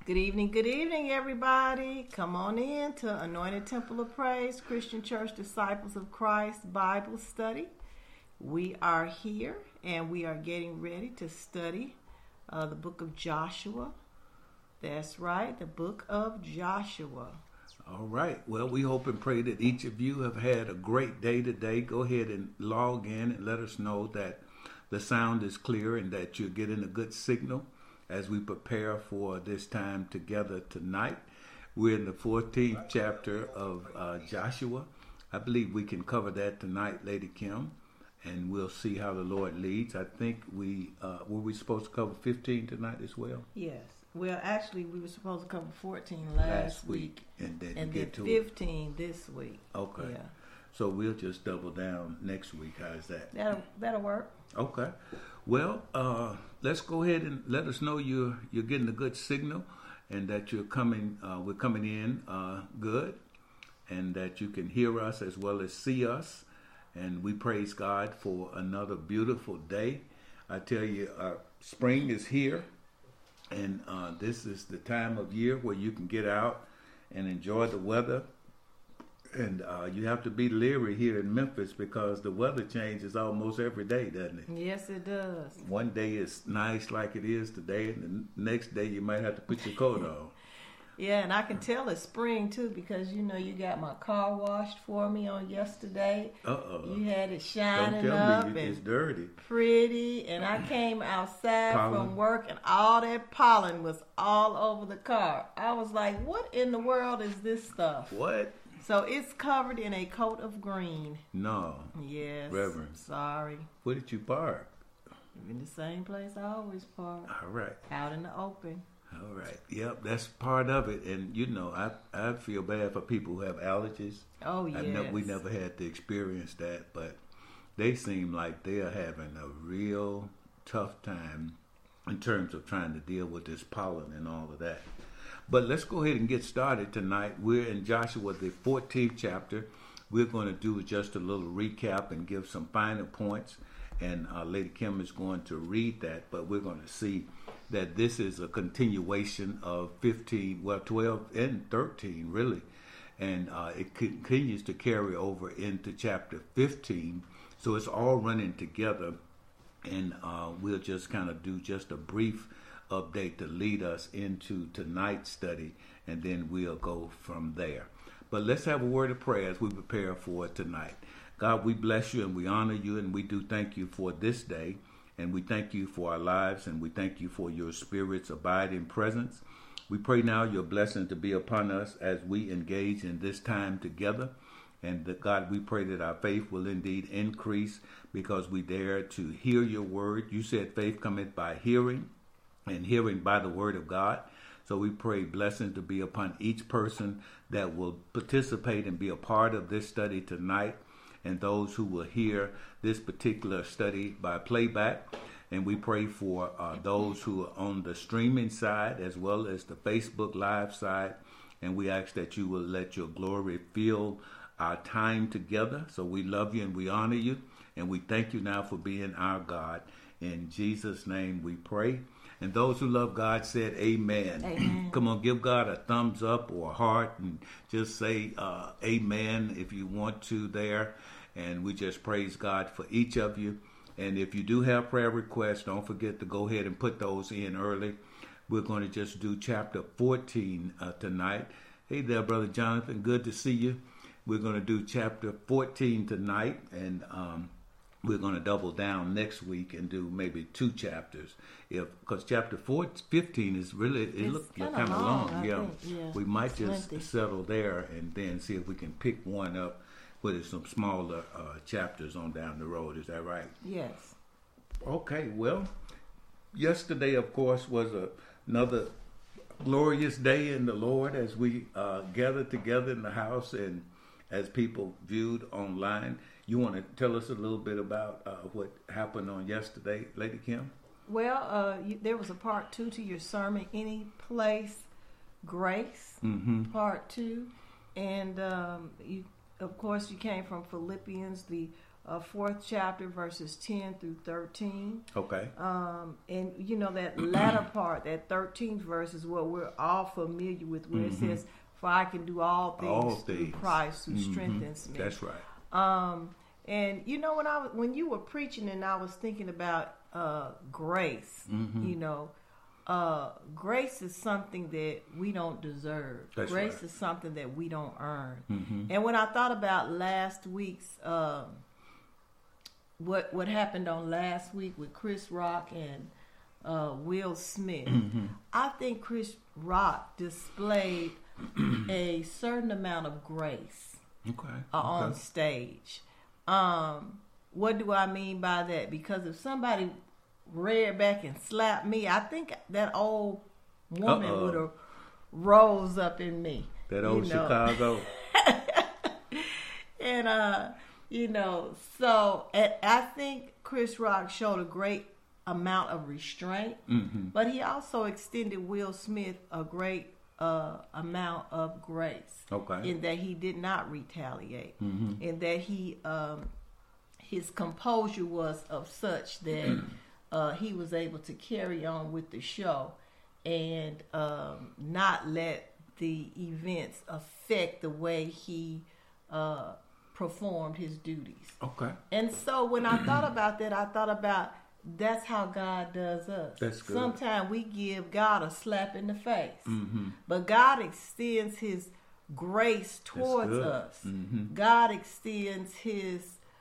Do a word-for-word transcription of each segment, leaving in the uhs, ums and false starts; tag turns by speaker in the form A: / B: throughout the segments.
A: Good evening, good evening, everybody. Come on in to Anointed Temple of Praise, Christian Church Disciples of Christ Bible Study. We are here and we are getting ready to study uh, the book of Joshua. That's right, the book of Joshua.
B: All right. Well, we hope and pray that each of you have had a great day today. Go ahead and log in and let us know that the sound is clear and that you're getting a good signal as we prepare for this time together tonight. We're in the fourteenth chapter of uh, Joshua. I believe we can cover that tonight, Lady Kim, and we'll see how the Lord leads. I think we, uh, were we supposed to cover fifteen tonight as well?
A: Yes. Well, actually, we were supposed to cover fourteen last,
B: Last week,
A: week,
B: and then
A: and
B: get
A: then
B: to it.
A: fifteen this week.
B: Okay.
A: Yeah.
B: So we'll just double down next week. How's that?
A: That'll, that'll work.
B: Okay. Well, uh, let's go ahead and let us know you're you're getting a good signal, and that you're coming. Uh, we're coming in uh, good, and that you can hear us as well as see us. And we praise God for another beautiful day. I tell you, uh, spring is here, and uh, this is the time of year where you can get out and enjoy the weather. And uh, you have to be leery here in Memphis because the weather changes almost every day, doesn't it?
A: Yes, it does.
B: One day it's nice like it is today, and the next day you might have to put your coat on.
A: Yeah, and I can tell it's spring too because you know you got my car washed for me on yesterday.
B: Uh-oh.
A: You had it
B: Don't
A: shining
B: tell
A: up
B: me it's
A: and
B: dirty.
A: pretty, and I came outside
B: Pollen.
A: from work and all that pollen was all over the car. I was like, "What in the world is this stuff?"
B: What?
A: So it's covered in a coat of green.
B: No.
A: Yes.
B: Reverend.
A: Sorry.
B: Where did you park?
A: In the same place I always park.
B: All right.
A: Out in the open.
B: All right. Yep, that's part of it. And, you know, I I feel bad for people who have allergies.
A: Oh, yes.
B: I ne- we never had to experience that, but they seem like they are having a real tough time in terms of trying to deal with this pollen and all of that. But let's go ahead and get started tonight. We're in Joshua, the fourteenth chapter. We're going to do just a little recap and give some final points. And uh, Lady Kim is going to read that, but we're going to see that this is a continuation of fifteen, well, twelve and thirteen, really. And uh, it continues to carry over into chapter fifteen. So it's all running together. And uh, we'll just kind of do just a brief update to lead us into tonight's study, and then we'll go from there. But let's have a word of prayer as we prepare for tonight. God, we bless you and we honor you, and we do thank you for this day, and we thank you for our lives, and we thank you for your Spirit's abiding presence. We pray now your blessing to be upon us as we engage in this time together, and that, God, we pray that our faith will indeed increase because we dare to hear your word. You said faith cometh by hearing, and hearing by the word of God. So we pray blessings to be upon each person that will participate and be a part of this study tonight, and those who will hear this particular study by playback. And we pray for uh, those who are on the streaming side as well as the Facebook Live side. And we ask that you will let your glory fill our time together. So we love you and we honor you. And we thank you now for being our God. In Jesus' name we pray. And those who love God said amen.
A: Amen.
B: Come on, give God a thumbs up or a heart and just say uh, amen if you want to there. And we just praise God for each of you. And if you do have prayer requests, don't forget to go ahead and put those in early. We're going to just do chapter fourteen uh, tonight. Hey there, Brother Jonathan. Good to see you. We're going to do chapter fourteen tonight. And um we're going to double down next week and do maybe two chapters, if because chapter four, fifteen is really it looks kind of long.
A: long
B: yeah.
A: think, yeah,
B: We might
A: it's
B: just
A: lengthy.
B: settle there and then see if we can pick one up with some smaller uh, chapters on down the road. Is that right?
A: Yes.
B: Okay. Well, yesterday, of course, was a, another glorious day in the Lord as we uh, gathered together in the house and as people viewed online. You want to tell us a little bit about uh, what happened on yesterday, Lady Kim?
A: Well, uh, you, there was a part two to your sermon, Any Place Grace,
B: Mm-hmm.
A: part two. And, um, you, of course, you came from Philippians, the uh, fourth chapter, verses ten through thirteen.
B: Okay.
A: Um, and you know that latter part, that thirteenth verse, is what we're all familiar with, where
B: mm-hmm.
A: it says, "For I can do all things,
B: all
A: through
B: things.
A: Christ who
B: mm-hmm.
A: strengthens me."
B: That's right.
A: Um, and you know when I when you were preaching, and I was thinking about uh, grace,
B: mm-hmm.
A: you know. Uh, grace is something that we don't deserve.
B: That's
A: grace
B: right.
A: is something that we don't earn.
B: Mm-hmm.
A: And when I thought about last week's, um, what what happened on last week with Chris Rock and uh, Will Smith,
B: mm-hmm.
A: I think Chris Rock displayed a certain amount of grace
B: okay.
A: uh,
B: okay.
A: on stage. Um, what do I mean by that? Because if somebody reared back and slapped me, I think that old woman
B: Uh-oh.
A: would have rose up in me.
B: That old
A: you know?
B: Chicago.
A: And uh, you know, so and I think Chris Rock showed a great amount of restraint,
B: mm-hmm.
A: but he also extended Will Smith a great uh, amount of grace.
B: Okay.
A: In that he did not retaliate,
B: mm-hmm.
A: in that he um, his composure was of such that. Uh, he was able to carry on with the show and um, not let the events affect the way he uh, performed his duties.
B: Okay.
A: And so when I thought about that, I thought about that's how God does us.
B: That's good.
A: Sometimes we give God a slap in the face,
B: mm-hmm.
A: but God extends his grace towards us.
B: Mm-hmm.
A: God extends his...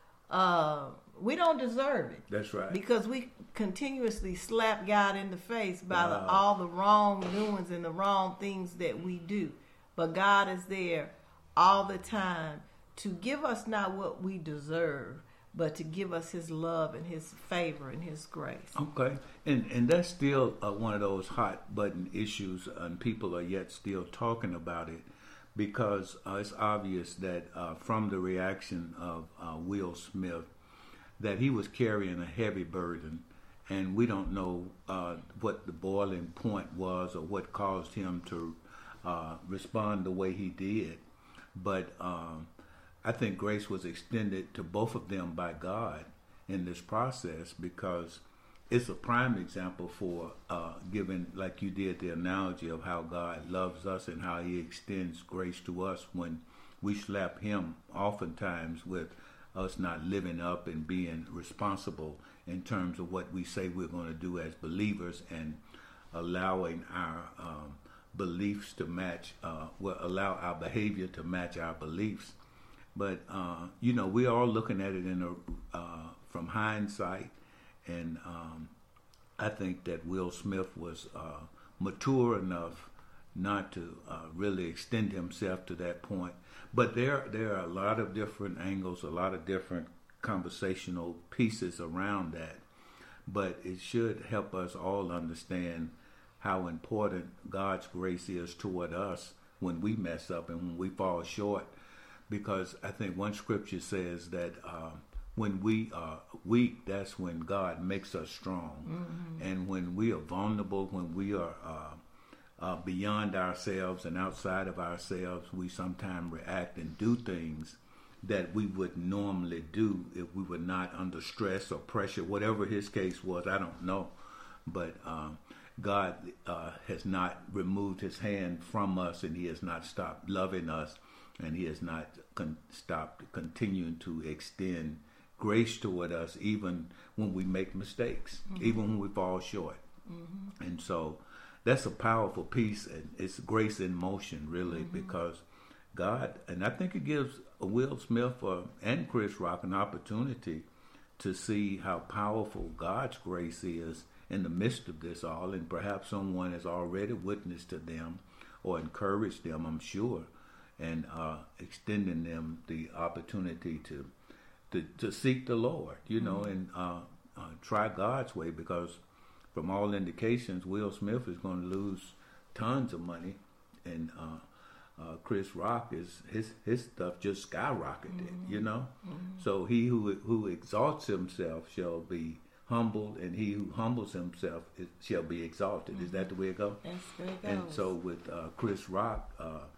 A: Uh, we don't deserve it.
B: That's right.
A: Because we continuously slap God in the face by
B: wow.
A: the, all the wrong doings and the wrong things that we do. But God is there all the time to give us not what we deserve, but to give us his love and his favor and his grace.
B: Okay. And and that's still uh, one of those hot button issues, and people are yet still talking about it because uh, it's obvious that uh, from the reaction of uh, Will Smith, that he was carrying a heavy burden, and we don't know uh, what the boiling point was or what caused him to uh, respond the way he did. But um, I think grace was extended to both of them by God in this process because it's a prime example for uh, giving, like you did, the analogy of how God loves us and how he extends grace to us when we slap him oftentimes with us not living up and being responsible in terms of what we say we're going to do as believers and allowing our um, beliefs to match, uh, well, allow our behavior to match our beliefs. But, uh, you know, we are looking at it in a, uh, from hindsight, and um, I think that Will Smith was uh, mature enough not to uh, really extend himself to that point. But there, there are a lot of different angles, a lot of different conversational pieces around that. But it should help us all understand how important God's grace is toward us when we mess up and when we fall short. Because I think one scripture says that uh, when we are weak, that's when God makes us strong. Mm-hmm. And when we are vulnerable, when we are uh, uh, beyond ourselves and outside of ourselves, we sometimes react and do things that we would normally do if we were not under stress or pressure, whatever his case was, I don't know. But um, God uh, has not removed his hand from us, and he has not stopped loving us, and he has not con- stopped continuing to extend grace toward us even when we make mistakes, mm-hmm. even when we fall short. Mm-hmm. And so that's a powerful piece, and it's grace in motion, really, mm-hmm. because God, and I think it gives Will Smith uh, and Chris Rock an opportunity to see how powerful God's grace is in the midst of this all, and perhaps someone has already witnessed to them or encouraged them, I'm sure, and uh, extending them the opportunity to to, to seek the Lord, you know, mm-hmm. and uh, uh, try God's way, because from all indications, Will Smith is going to lose tons of money, and uh, uh, Chris Rock is his his stuff just skyrocketed, mm-hmm. you know. Mm-hmm. So he who who exalts himself shall be humbled, and he who humbles himself is, shall be exalted. Mm-hmm. Is that the way it goes?
A: That's the way it goes.
B: And so with uh, Chris Rock, uh,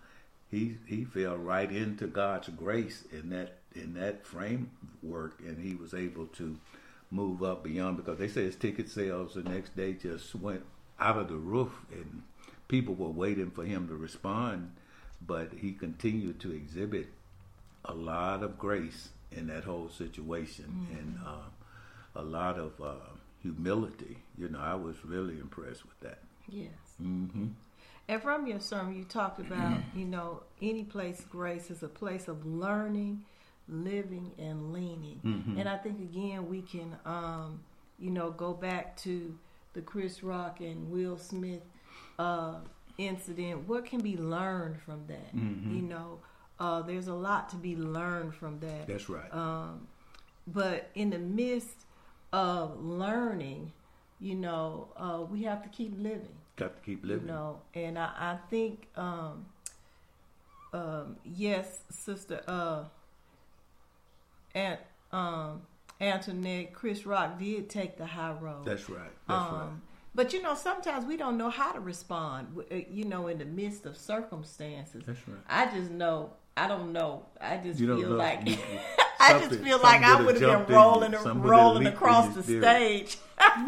B: he he fell right into God's grace in that in that framework, and he was able to move up beyond, because they say his ticket sales the next day just went out of the roof, and people were waiting for him to respond, but he continued to exhibit a lot of grace in that whole situation, mm-hmm. and uh, a lot of uh, humility. You know, I was really impressed with that.
A: Yes.
B: Mm-hmm.
A: And from your sermon, you talked about, you know, any place grace is a place of learning, living, and leaning. Mm-hmm. And I think, again, we can, um, you know, go back to the Chris Rock and Will Smith uh, incident. What can be learned from that? Mm-hmm. You know, uh, there's a lot to be learned from that.
B: That's right.
A: Um, but in the midst of learning, you know, uh, we have to keep living.
B: Got to keep living.
A: You know, and I, I think, um, um, yes, Sister uh, Aunt, um, Antoinette, Chris Rock did take the high road.
B: That's right. That's
A: um,
B: right.
A: But, you know, sometimes we don't know how to respond, you know, in the midst of circumstances.
B: That's right.
A: I just know, I don't know. I just
B: you
A: feel
B: know,
A: like,
B: you,
A: I just feel like I would have been rolling, rolling across the stage.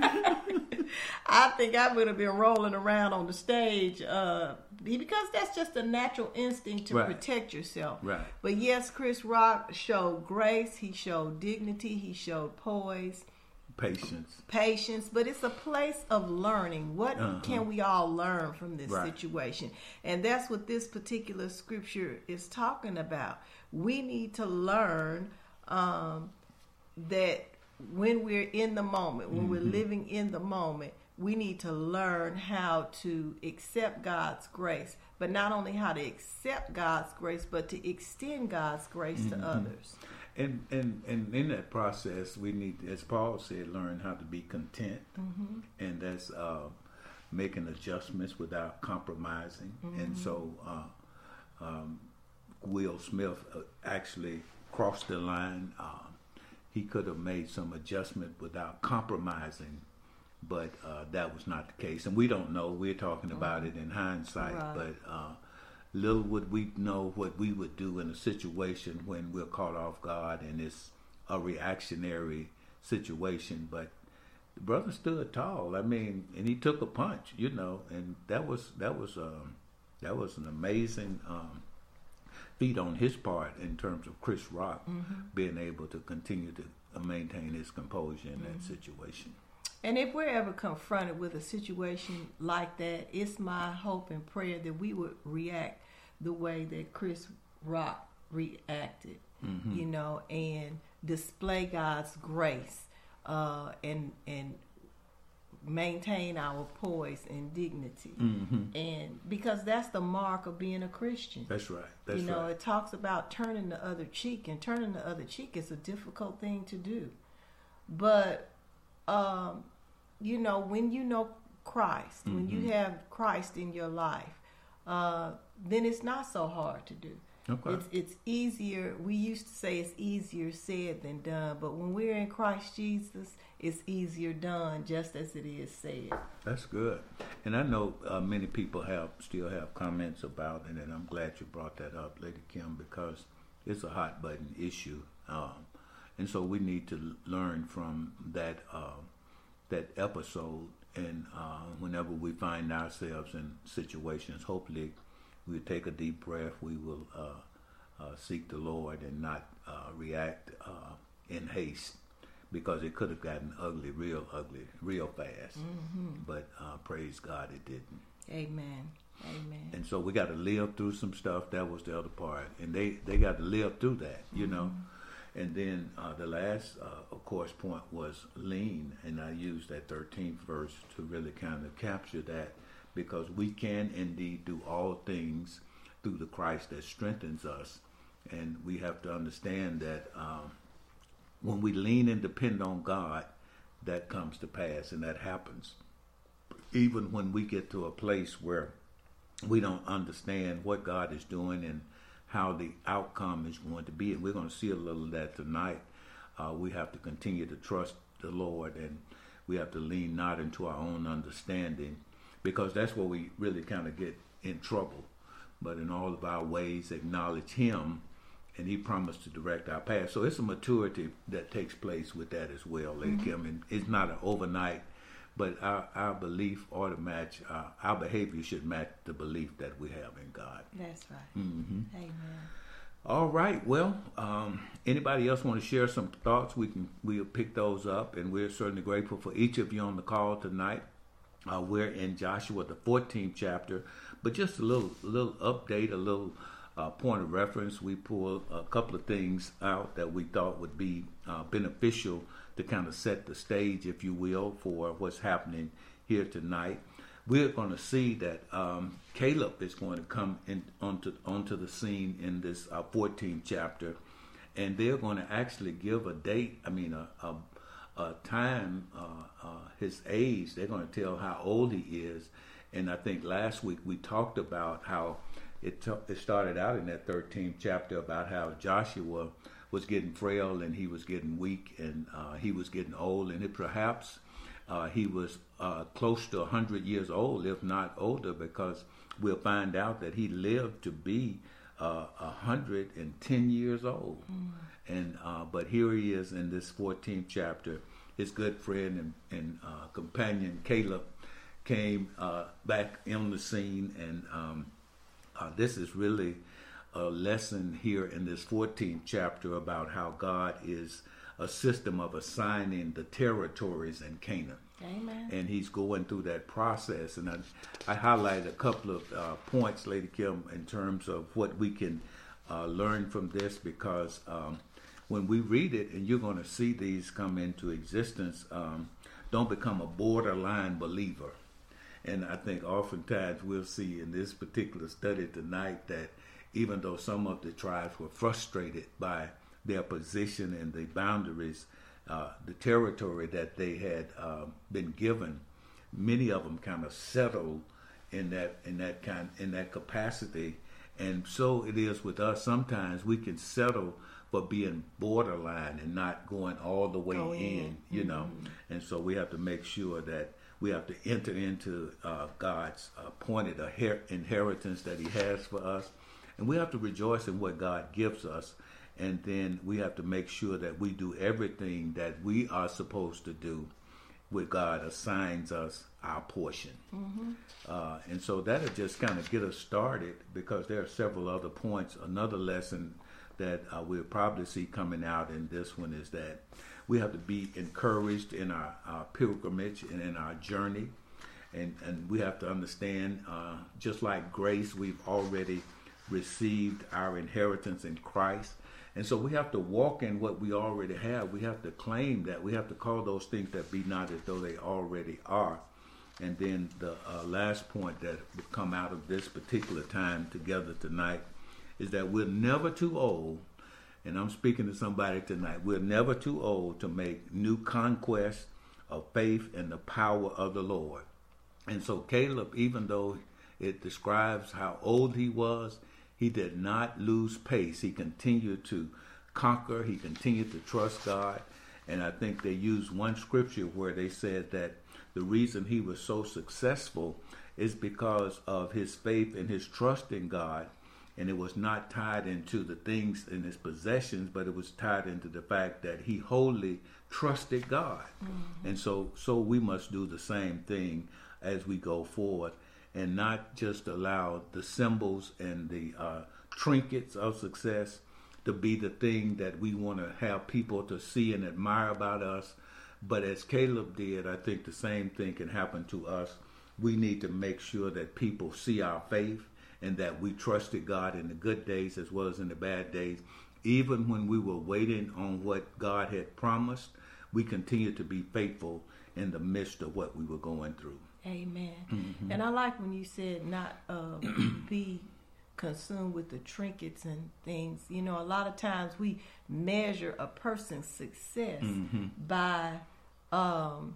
A: I think I would have been rolling around on the stage uh, because that's just a natural instinct to
B: right.
A: protect yourself.
B: Right.
A: But yes, Chris Rock showed grace. He showed dignity. He showed poise.
B: Patience.
A: Patience. But it's a place of learning. What uh-huh. can we all learn from this
B: right.
A: situation? And that's what this particular scripture is talking about. We need to learn um, that when we're in the moment, when mm-hmm. we're living in the moment, we need to learn how to accept God's grace. But not only how to accept God's grace, but to extend God's grace mm-hmm. to others.
B: And, and and in that process, we need, as Paul said, learn how to be content. Mm-hmm. And that's uh, making adjustments without compromising. Mm-hmm. And so uh, um, Will Smith uh, actually crossed the line. Uh, he could have made some adjustment without compromising, but uh, that was not the case. And we don't know. We're talking about mm-hmm. it in hindsight. Right. But uh, little would we know what we would do in a situation when we're caught off guard and it's a reactionary situation. But the brother stood tall. I mean, and he took a punch, you know, and that was that was um, that was an amazing um, feat on his part in terms of Chris Rock mm-hmm. being able to continue to maintain his composure in mm-hmm. that situation.
A: And if we're ever confronted with a situation like that, it's my hope and prayer that we would react the way that Chris Rock reacted, mm-hmm. you know, and display God's grace uh, and and maintain our poise and dignity. Mm-hmm. And because that's the mark of being a Christian.
B: That's right. That's
A: you know,
B: right.
A: It talks about turning the other cheek, and turning the other cheek is a difficult thing to do. But, um, you know, when you know Christ, mm-hmm. when you have Christ in your life, uh, then it's not so hard to do.
B: Okay.
A: It's it's easier. We used to say it's easier said than done, but when we're in Christ Jesus, it's easier done, just as it is said.
B: That's good. And I know uh, many people have still have comments about it, and I'm glad you brought that up, Lady Kim, because it's a hot button issue, um, and so we need to learn from that uh, that episode. And uh, whenever we find ourselves in situations, hopefully we take a deep breath. We will uh, uh, seek the Lord and not uh, react uh, in haste, because it could have gotten ugly, real ugly, real fast. Mm-hmm. But uh, praise God, it didn't.
A: Amen. Amen.
B: And so we got to live through some stuff. That was the other part. And they, they got to live through that, you mm-hmm. know. And then uh, the last, uh, of course, point was lean. And I used that thirteenth verse to really kind of capture that, because we can indeed do all things through the Christ that strengthens us. And we have to understand that um, when we lean and depend on God, that comes to pass, and that happens. Even when we get to a place where we don't understand what God is doing and how the outcome is going to be, and we're going to see a little of that tonight, uh, we have to continue to trust the Lord, and we have to lean not into our own understanding, because that's where we really kind of get in trouble. but in all of our ways acknowledge him, and he promised to direct our path. So it's a maturity that takes place with that as well, Lady mm-hmm. Kim. And it's not an overnight, but our, our belief ought to match, uh, our behavior should match the belief that we have in God.
A: That's right.
B: Mm-hmm.
A: Amen.
B: All right. Well, um, anybody else want to share some thoughts? We can we'll pick those up, and we're certainly grateful for each of you on the call tonight. Uh, we're in Joshua, the fourteenth chapter, but just a little little update, a little uh, point of reference. We pulled a couple of things out that we thought would be uh, beneficial to kind of set the stage, if you will, for what's happening here tonight. We're going to see that um, Caleb is going to come in onto onto the scene in this uh, fourteenth chapter, and they're going to actually give a date. I mean, a, a, a time, uh, uh, his age. They're going to tell how old he is. And I think last week we talked about how it t- it started out in that thirteenth chapter about how Joshua was getting frail and he was getting weak and uh, he was getting old, and it perhaps. Uh, he was uh, close to one hundred years old, if not older, because we'll find out that he lived to be uh, one hundred ten years old. Mm. And uh, but here he is in this fourteenth chapter. His good friend and, and uh, companion Caleb came uh, back on the scene, and um, uh, this is really a lesson here in this fourteenth chapter about how God is a system of assigning the territories in Canaan.
A: Amen.
B: And he's going through that process. And I, I highlighted a couple of uh, points, Lady Kim, in terms of what we can uh, learn from this, because um, when we read it, and you're going to see these come into existence, um, don't become a borderline believer. And I think oftentimes we'll see in this particular study tonight that even though some of the tribes were frustrated by their position and the boundaries, uh, the territory that they had uh, been given, many of them kind of settled in that in that kind in that capacity, and so it is with us. Sometimes we can settle for being borderline and not going all the way
A: Go
B: in,
A: in,
B: you
A: mm-hmm.
B: know. And so we have to make sure that we have to enter into uh, God's appointed inheritance that He has for us, and we have to rejoice in what God gives us. And then we have to make sure that we do everything that we are supposed to do when God assigns us our portion. Mm-hmm. Uh, and so that'll just kind of get us started, because there are several other points. Another lesson that uh, we'll probably see coming out in this one is that we have to be encouraged in our, our pilgrimage and in our journey. And, and we have to understand, uh, just like grace, we've already received our inheritance in Christ. And so we have to walk in what we already have. We have to claim that. We have to call those things that be not as though they already are. And then the uh, last point that would come out of this particular time together tonight is that we're never too old, and I'm speaking to somebody tonight, we're never too old to make new conquests of faith and the power of the Lord. And so Caleb, even though it describes how old he was, he did not lose pace. He continued to conquer. He continued to trust God. And I think they used one scripture where they said that the reason he was so successful is because of his faith and his trust in God. And it was not tied into the things in his possessions, but it was tied into the fact that he wholly trusted God. Mm-hmm. And so, so we must do the same thing as we go forward, and not just allow the symbols and the uh, trinkets of success to be the thing that we want to have people to see and admire about us. But as Caleb did, I think the same thing can happen to us. We need to make sure that people see our faith and that we trusted God in the good days as well as in the bad days. Even when we were waiting on what God had promised, we continued to be faithful in the midst of what we were going through.
A: Amen. Mm-hmm. And I like when you said not uh, be consumed with the trinkets and things. You know, a lot of times we measure a person's success mm-hmm. by um,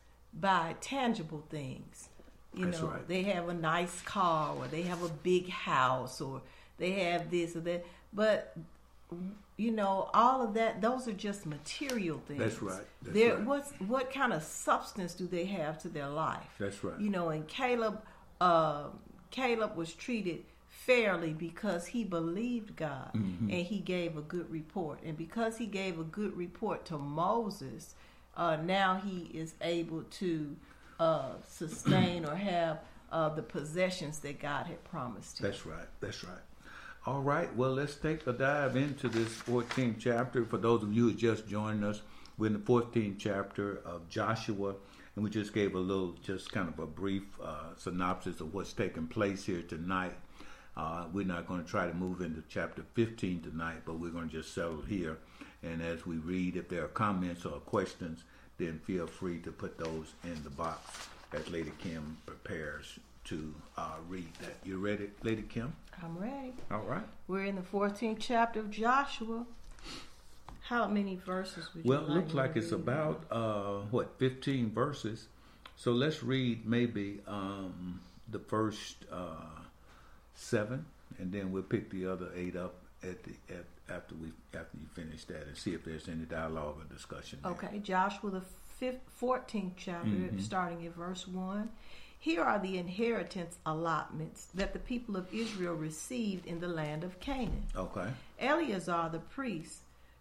A: by tangible things. You
B: That's
A: know,
B: right.
A: They have a nice car, or they have a big house, or they have this or that. But you know, all of that, those are just material things.
B: That's right. That's
A: They're,
B: right.
A: What's, what kind of substance do they have to their life?
B: That's right.
A: You know, and Caleb, uh, Caleb was treated fairly because he believed God mm-hmm. and he gave a good report. And because he gave a good report to Moses, uh, now he is able to uh, sustain or have uh, the possessions that God had promised him.
B: That's right. That's right. All right. Well, let's take a dive into this fourteenth chapter. For those of you who just joined us, we're in the fourteenth chapter of Joshua. And we just gave a little, just kind of a brief uh, synopsis of what's taking place here tonight. Uh, we're not going to try to move into chapter fifteen tonight, but we're going to just settle here. And as we read, if there are comments or questions, then feel free to put those in the box as Lady Kim prepares to uh, read that. You ready, Lady Kim?
A: I'm ready.
B: All right.
A: We're in the fourteenth chapter of Joshua. How many verses would you
B: well,
A: like?
B: Well, it looks like it's about, uh, what, fifteen verses. So let's read maybe um, the first uh, seven, and then we'll pick the other eight up at the at, after we after you finish that, and see if there's any dialogue or discussion there.
A: Okay, Joshua, the fifth, fourteenth chapter, mm-hmm. starting at verse one. Here are the inheritance allotments that the people of Israel received in the land of Canaan.
B: Okay.
A: Eleazar the priest,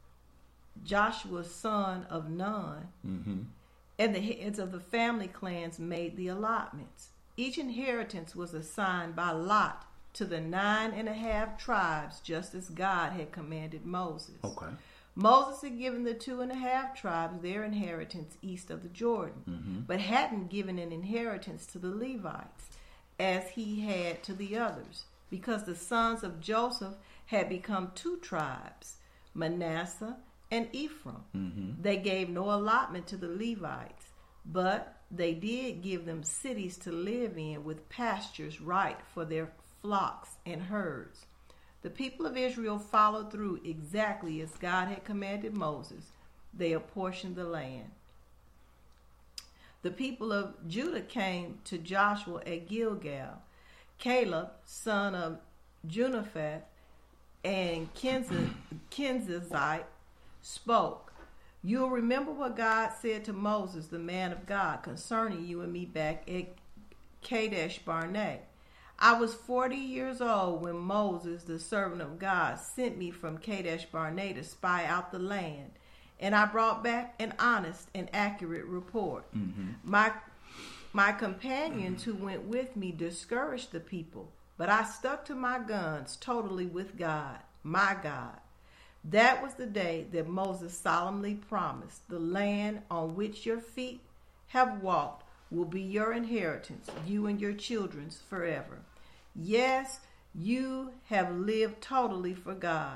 A: Joshua's son of Nun, mm-hmm. and the heads of the family clans made the allotments. Each inheritance was assigned by lot to the nine and a half tribes, just as God had commanded Moses.
B: Okay.
A: Moses had given the two and a half tribes their inheritance east of the Jordan, mm-hmm. but hadn't given an inheritance to the Levites, as he had to the others, because the sons of Joseph had become two tribes, Manasseh and Ephraim. Mm-hmm. They gave no allotment to the Levites, but they did give them cities to live in with pastures right for their flocks and herds. The people of Israel followed through exactly as God had commanded Moses. They apportioned the land. The people of Judah came to Joshua at Gilgal. Caleb, son of Junaphat, and Kenzazite spoke. You'll remember what God said to Moses, the man of God, concerning you and me back at Kadesh Barnea. I was forty years old when Moses, the servant of God, sent me from Kadesh Barnea to spy out the land, and I brought back an honest and accurate report. Mm-hmm. My my companions who went with me discouraged the people, but I stuck to my guns totally with God, my God. That was the day that Moses solemnly promised, the land on which your feet have walked will be your inheritance, you and your children's forever. Yes, you have lived totally for God.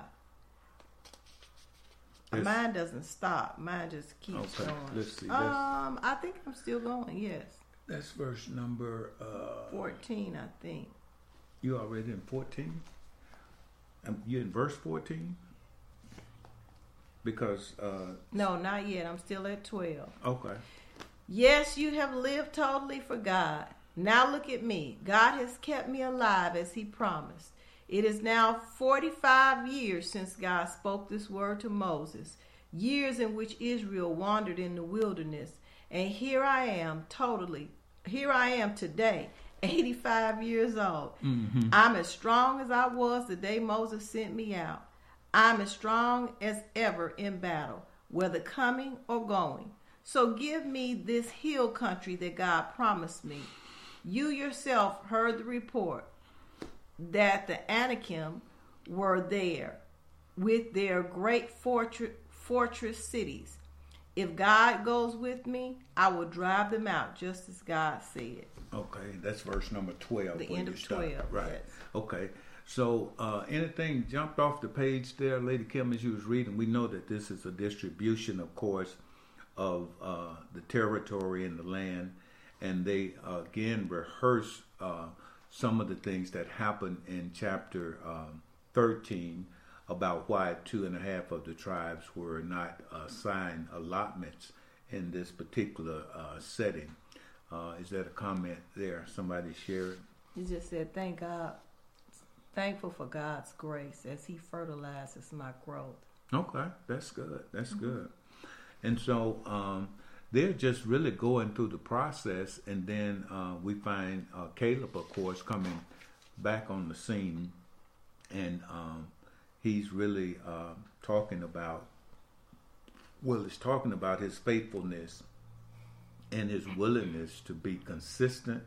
A: Yes. Mine doesn't stop. Mine just keeps okay. going.
B: Let's see.
A: Um, I think I'm still going. Yes.
B: That's verse number uh,
A: fourteen. I think.
B: You already in fourteen? Um, you in verse fourteen? Because uh,
A: no, not yet. I'm still at twelve.
B: Okay.
A: Yes, you have lived totally for God. Now look at me. God has kept me alive as he promised. It is now forty-five years since God spoke this word to Moses, years in which Israel wandered in the wilderness. And here I am totally, here I am today, eighty-five years old. Mm-hmm. I'm as strong as I was the day Moses sent me out. I'm as strong as ever in battle, whether coming or going. So give me this hill country that God promised me. You yourself heard the report that the Anakim were there with their great fortress, fortress cities. If God goes with me, I will drive them out, just as God said.
B: Okay, that's verse number twelve.
A: The end of twelve,
B: right?
A: Yes.
B: Okay. So, uh, anything jumped off the page there, Lady Kim, as you was reading? We know that this is a distribution, of course, of uh, the territory and the land, and they uh, again rehearse uh, some of the things that happened in chapter um, thirteen about why two and a half of the tribes were not assigned allotments in this particular uh, setting. Uh, is that a comment there? Somebody share it?
A: You just said, thank God. Thankful for God's grace as he fertilizes my growth.
B: Okay, that's good. That's mm-hmm. good. And so um, they're just really going through the process, and then uh, we find uh, Caleb, of course, coming back on the scene, and um, he's really uh, talking about, well, he's talking about his faithfulness and his willingness to be consistent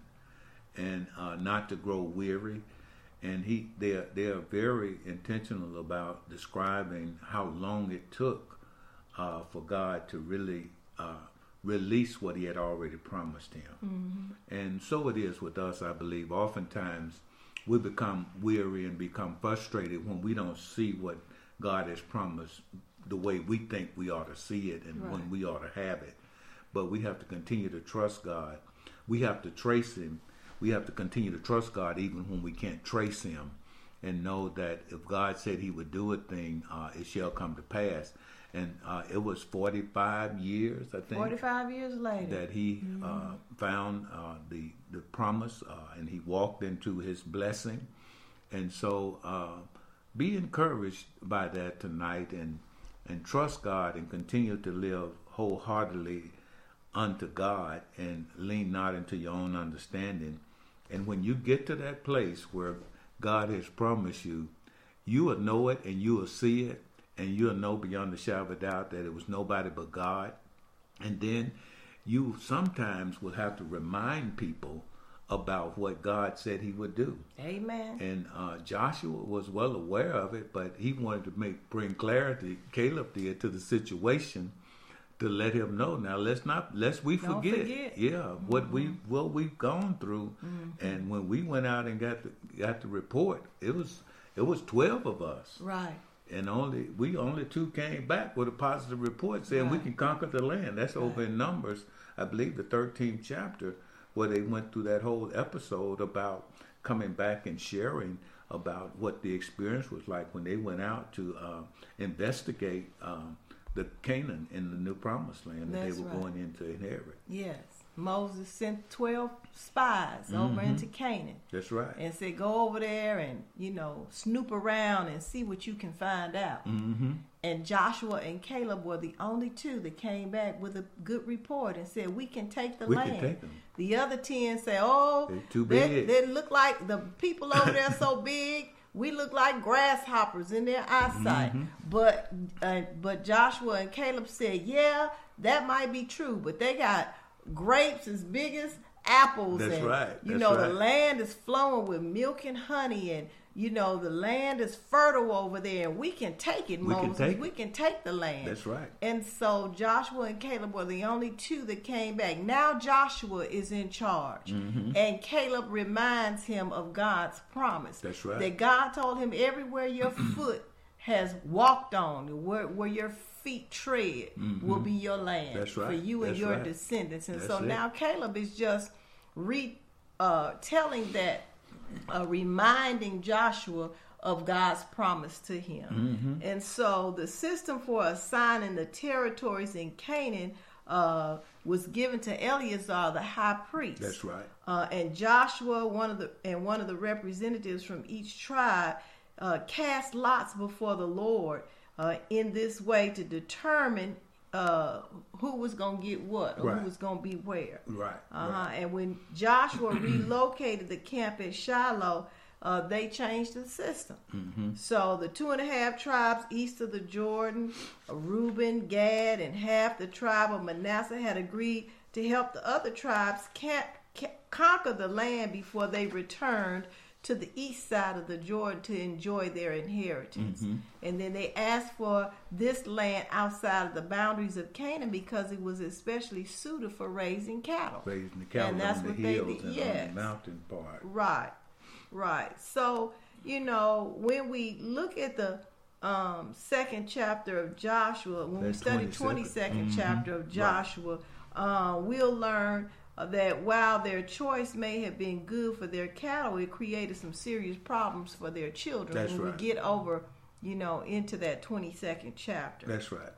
B: and uh, not to grow weary. And he, they are, they are very intentional about describing how long it took uh, for God to really uh, release what he had already promised him. Mm-hmm. And so it is with us, I believe. Oftentimes we become weary and become frustrated when we don't see what God has promised the way we think we ought to see it and right. when we ought to have it. But we have to continue to trust God. We have to trace him. We have to continue to trust God even when we can't trace him, and know that if God said he would do a thing, uh, it shall come to pass. And uh, it was forty-five years, I think.
A: forty-five years later.
B: That he
A: mm-hmm.
B: uh, found uh, the, the promise uh, and he walked into his blessing. And so uh, be encouraged by that tonight, and, and trust God and continue to live wholeheartedly unto God and lean not into your own understanding. And when you get to that place where God has promised you, you will know it and you will see it, and you'll know beyond the shadow of a doubt that it was nobody but God. And then you sometimes will have to remind people about what God said he would do.
A: Amen.
B: And uh, Joshua was well aware of it, but he wanted to make bring clarity, Caleb did, to the situation, to let him know. Now let's not let's we
A: Don't
B: forget,
A: forget.
B: yeah,
A: Mm-hmm.
B: what we what we've gone through.
A: Mm-hmm.
B: And when we went out and got the, got the report, it was it was twelve of us,
A: right?
B: And only we only two came back with a positive report saying
A: right.
B: we can conquer the land. That's right. Over in Numbers, I believe the thirteenth chapter, where they went through that whole episode about coming back and sharing about what the experience was like when they went out to uh, investigate. Um, the Canaan in the new promised land that
A: That's
B: they were
A: right.
B: going in to inherit.
A: Yes. Moses sent twelve spies mm-hmm. over into Canaan.
B: That's right.
A: And said, go over there and, you know, snoop around and see what you can find out.
B: Mm-hmm.
A: And Joshua and Caleb were the only two that came back with a good report and said, we can take the
B: we
A: land.
B: Can take them.
A: The other ten say, oh,
B: they're too big.
A: They, they look like the people over there so big. We look like grasshoppers in their eyesight.
B: Mm-hmm.
A: But uh, but Joshua and Caleb said, yeah, that might be true. But they got grapes as big as apples.
B: That's
A: and,
B: right.
A: You
B: That's
A: know,
B: right.
A: the land is flowing with milk and honey. And, you know, the land is fertile over there. And we can take it,
B: we
A: Moses.
B: Can take
A: we
B: it.
A: can take the land.
B: That's right.
A: And so Joshua and Caleb were the only two that came back. Now Joshua is in charge.
B: Mm-hmm.
A: And Caleb reminds him of God's promise.
B: That's right.
A: That God told him, everywhere your foot has walked on, where, where your feet tread,
B: mm-hmm.
A: will be your land.
B: That's right.
A: For you and
B: That's
A: your
B: right.
A: descendants. And
B: That's
A: so
B: it.
A: now Caleb is just re, uh, telling that, uh, reminding Joshua of God's promise to him.
B: Mm-hmm.
A: And so the system for assigning the territories in Canaan uh, was given to Eleazar, the high priest.
B: That's right.
A: Uh, and Joshua, one of the and one of the representatives from each tribe, uh, cast lots before the Lord uh, in this way to determine uh, who was going to get what, or
B: right.
A: who was going to be where.
B: Right.
A: Uh-huh.
B: right.
A: And when Joshua relocated the camp at Shiloh, Uh, they changed the system.
B: Mm-hmm.
A: So the two and a half tribes east of the Jordan, Reuben, Gad, and half the tribe of Manasseh had agreed to help the other tribes camp, ca- conquer the land before they returned to the east side of the Jordan to enjoy their inheritance.
B: Mm-hmm.
A: And then they asked for this land outside of the boundaries of Canaan because it was especially suited for raising cattle.
B: Raising the cattle
A: And that's
B: on the
A: what they
B: hills
A: did.
B: and
A: Yes.
B: on the mountain part.
A: Right. Right. So, you know, when we look at the um, second chapter of Joshua, when
B: That's
A: we study
B: twenty-second
A: twenty-second
B: mm-hmm.
A: chapter of Joshua, right. uh, we'll learn uh, that while their choice may have been good for their cattle, it created some serious problems for their children.
B: That's
A: when
B: right.
A: we get over, you know, into that twenty-second chapter.
B: That's right.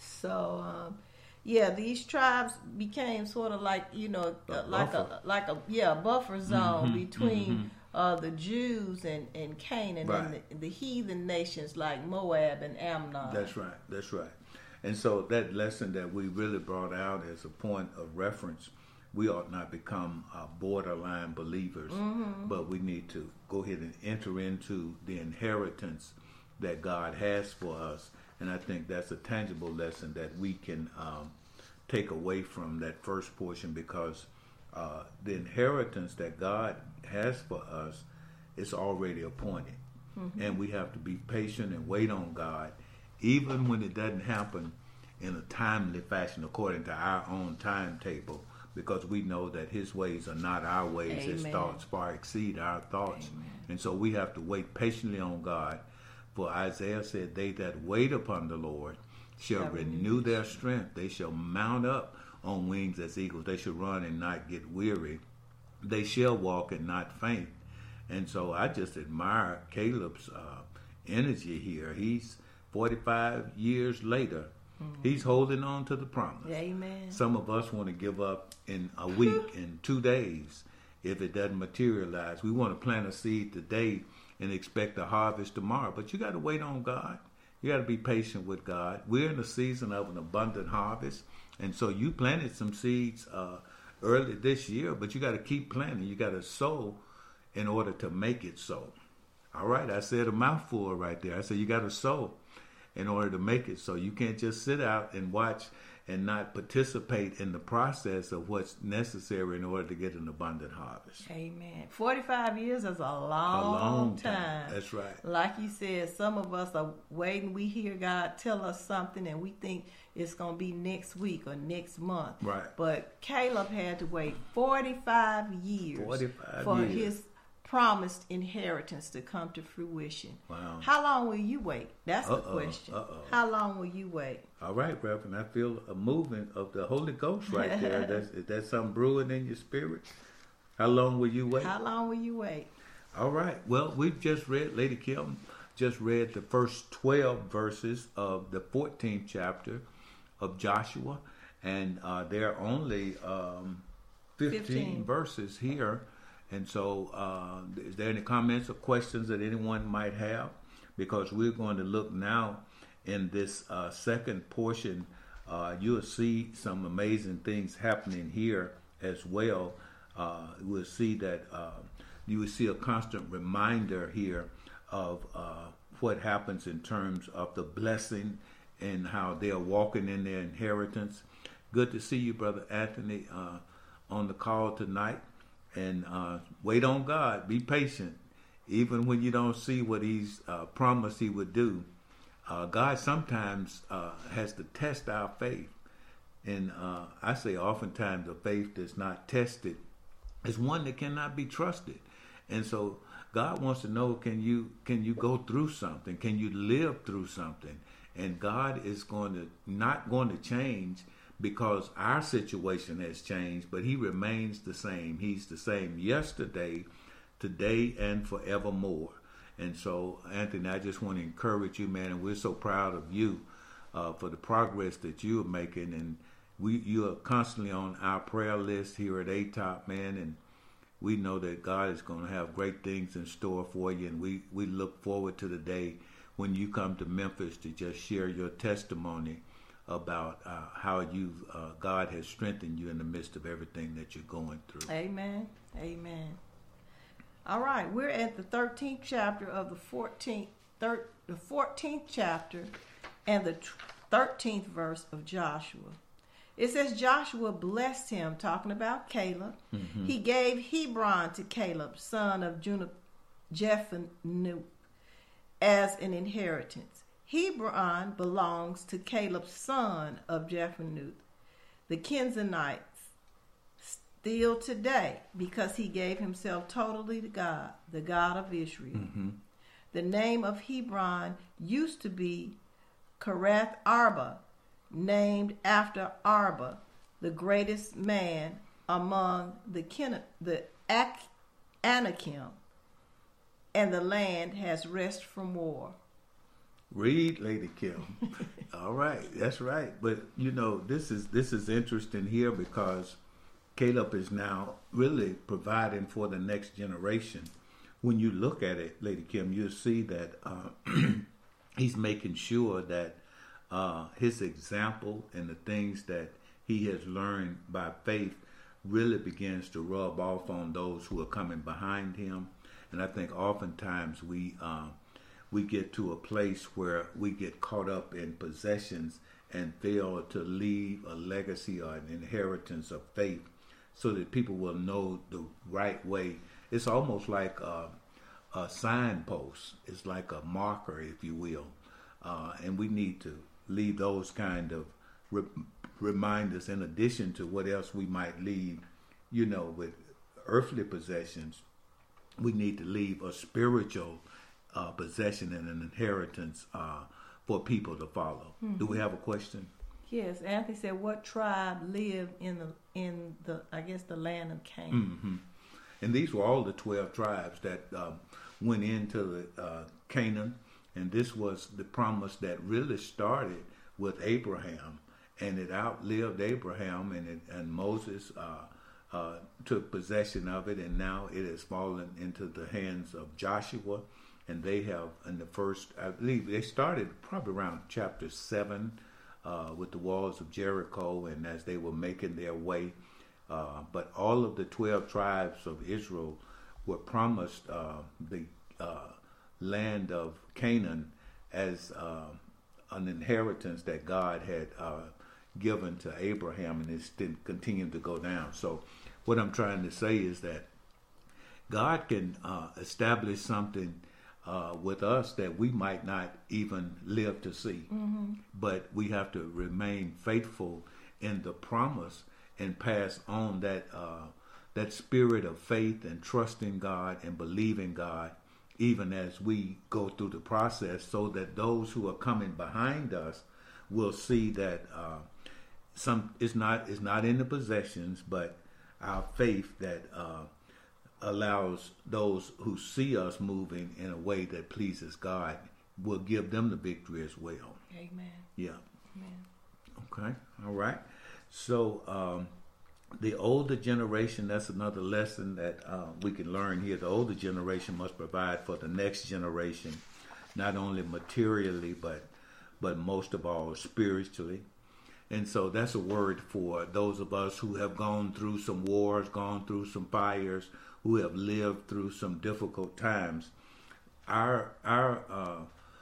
A: So, um, yeah, these tribes became sort of like, you know,
B: A
A: like
B: buffer.
A: a like a yeah buffer zone
B: Mm-hmm,
A: between
B: mm-hmm.
A: uh, the Jews and, and Canaan
B: Right.
A: and the, the heathen nations like Moab and Ammon.
B: That's right. That's right. And so that lesson that we really brought out as a point of reference we ought not become uh, borderline believers, mm-hmm. but we need to go ahead and enter into the inheritance that God has for us. And I think that's a tangible lesson that we can um, take away from that first portion, because uh, the inheritance that God has for us is already appointed. Mm-hmm. And we have to be patient and wait on God, even when it doesn't happen in a timely fashion according to our own timetable, because we know that his ways are not our ways. Amen. His thoughts far exceed our thoughts. Amen. And so we have to wait patiently on God. For Isaiah said, they that wait upon the Lord shall yeah, renew their strength. They shall mount up on wings as eagles. They shall run and not get weary. They shall walk and not faint. And so I just admire Caleb's uh, energy here. He's forty-five years later. Mm-hmm. He's holding on to the promise.
A: Amen.
B: Some of us want to give up in a week, in two days, if it doesn't materialize. We want to plant a seed today and expect a harvest tomorrow. But you got to wait on God. You got to be patient with God. We're in a season of an abundant harvest. And so you planted some seeds uh, early this year, but you got to keep planting. You got to sow in order to make it so. All right, I said a mouthful right there. I said you got to sow in order to make it so. You can't just sit out and watch and not participate in the process of what's necessary in order to get an abundant harvest.
A: Amen. forty-five years is a long,
B: a long time.
A: time.
B: That's right.
A: Like you said, some of us are waiting. We hear God tell us something and we think it's going to be next week or next month.
B: Right.
A: But Caleb had to wait forty-five years
B: forty-five
A: for
B: years.
A: his promised inheritance to come to fruition.
B: Wow.
A: How long will you wait? That's
B: Uh-oh,
A: the question.
B: uh-oh.
A: How long will you wait?
B: All right, Reverend. I feel a movement of the Holy Ghost right there. That's, is that something brewing in your spirit? How long will you wait?
A: How long will you wait?
B: All right. Well, we've just read, Lady Kim just read the first twelve verses of the fourteenth chapter of Joshua. And uh, there are only um, fifteen, fifteen verses here. And so, uh, is there any comments or questions that anyone might have? Because we're going to look now in this uh, second portion. Uh, you'll see some amazing things happening here as well. Uh, we'll see that uh, you will see a constant reminder here of uh, what happens in terms of the blessing and how they're walking in their inheritance. Good to see you, Brother Anthony, uh, on the call tonight. And uh, wait on God. Be patient. Even when you don't see what he's uh, promised he would do, uh, God sometimes uh, has to test our faith. And uh, I say oftentimes the faith that's not tested is one that cannot be trusted. And so God wants to know, can you can you go through something? Can you live through something? And God is going to not going to change because our situation has changed, but he remains the same. He's the same yesterday, today, and forevermore. And so, Anthony, I just want to encourage you, man, and we're so proud of you uh, for the progress that you are making. And we you are constantly on our prayer list here at A T O P, man, and we know that God is going to have great things in store for you, and we, we look forward to the day when you come to Memphis to just share your testimony about uh, how you uh, God has strengthened you in the midst of everything that you're going through.
A: Amen. Amen. All right, we're at the thirteenth chapter of the fourteenth, thir- the fourteenth chapter, and the thirteenth verse of Joshua. It says Joshua blessed him, talking about Caleb. Mm-hmm. He gave Hebron to Caleb, son of Jephunneh, as an inheritance. Hebron belongs to Caleb's son of Jephunneh, the Kenizites, still today, because he gave himself totally to God, the God of Israel. Mm-hmm. The name of Hebron used to be Kiriath Arba, named after Arba, the greatest man among the Ken- the Ak- Anakim, and the land has rest from war.
B: Read, Lady Kim. All right, that's right. But you know, this is this is interesting here because Caleb is now really providing for the next generation. When you look at it, Lady Kim, you'll see that uh, he's making sure that uh, his example and the things that he has learned by faith really begins to rub off on those who are coming behind him. And I think oftentimes we uh, we get to a place where we get caught up in possessions and fail to leave a legacy or an inheritance of faith so that people will know the right way. It's almost like a, a signpost. It's like a marker, if you will. Uh, and we need to leave those kind of re- reminders in addition to what else we might leave, you know, with earthly possessions. We need to leave a spiritual uh, possession and an inheritance uh, for people to follow. Mm-hmm. Do we have a question?
A: Yes, Anthony said, "What tribe lived in the in the I guess the land of Canaan?"
B: Mm-hmm. And these were all the twelve tribes that um, went into the uh, Canaan, and this was the promise that really started with Abraham, and it outlived Abraham, and it, and Moses uh, uh, took possession of it, and now it has fallen into the hands of Joshua, and they have in the first, I believe they started probably around chapter seven. Uh, with the walls of Jericho, and as they were making their way. Uh, but all of the twelve tribes of Israel were promised uh, the uh, land of Canaan as uh, an inheritance that God had uh, given to Abraham, and it's still continuing to go down. So what I'm trying to say is that God can uh, establish something Uh, with us that we might not even live to see. Mm-hmm. But we have to remain faithful in the promise and pass on that uh, that spirit of faith and trust in God and believe in God, even as we go through the process, so that those who are coming behind us will see that uh, some it's not it's not in the possessions, but our faith that uh, allows those who see us moving in a way that pleases God will give them the victory as well.
A: Amen.
B: Yeah.
A: Amen.
B: Okay. All right. So um, the older generation, that's another lesson that uh, we can learn here. The older generation must provide for the next generation, not only materially, but but most of all spiritually. And so that's a word for those of us who have gone through some wars, gone through some fires, who have lived through some difficult times. Our our uh,